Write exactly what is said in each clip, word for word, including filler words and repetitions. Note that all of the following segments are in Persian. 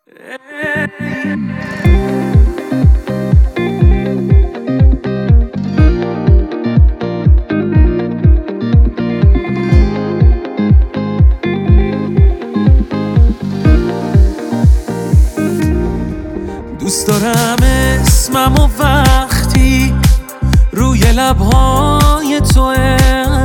دوست دارم اسمم و وقتی روی لبهای توه،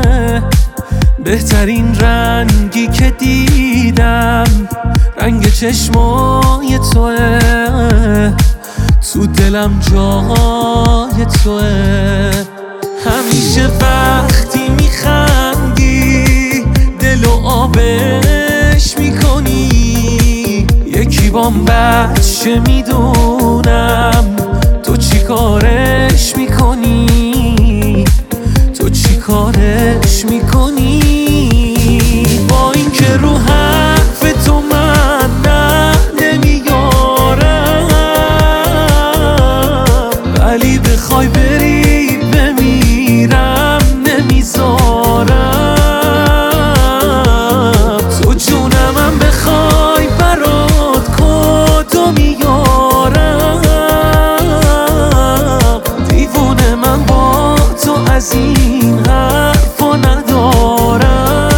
بهترین رنگی که دیدم رنگ چشمای توه، تو دلم جای توه. همیشه وقتی میخندی دلو آبش میکنی، یکی بام بچه میدونم تو چی کارش میکنی، تو چی کارش میکنی. با این که رو حرف تو من نه نمیارم، ولی بخوای بری بمیرم نمیذارم. تو جونمم بخوای برات کدو میارم، دیوونه من با تو از این حرفا ندارم.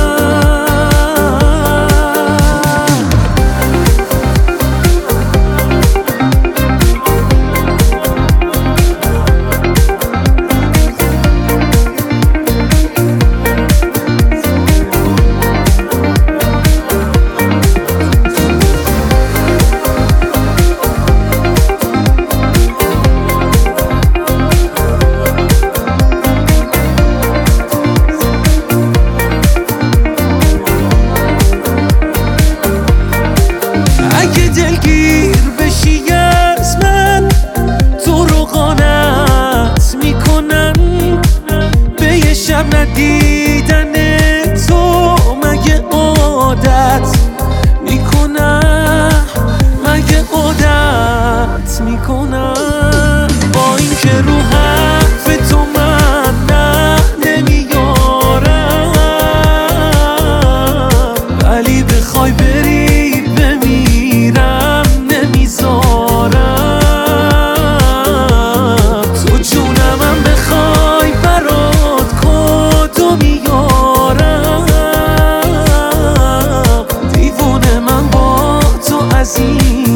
اگه دلگیر بشی از من، تو رو قانت میکنن به یه شب ندیدن تو. مگه عادت میکنم، مگه عادت میکنم. با این که رو حرف تو من نه نمیارم، ولی بخوای بری بمیرم نمیذارم. تو جونمم بخوای برات کدو میارم، دیوونه من با تو از این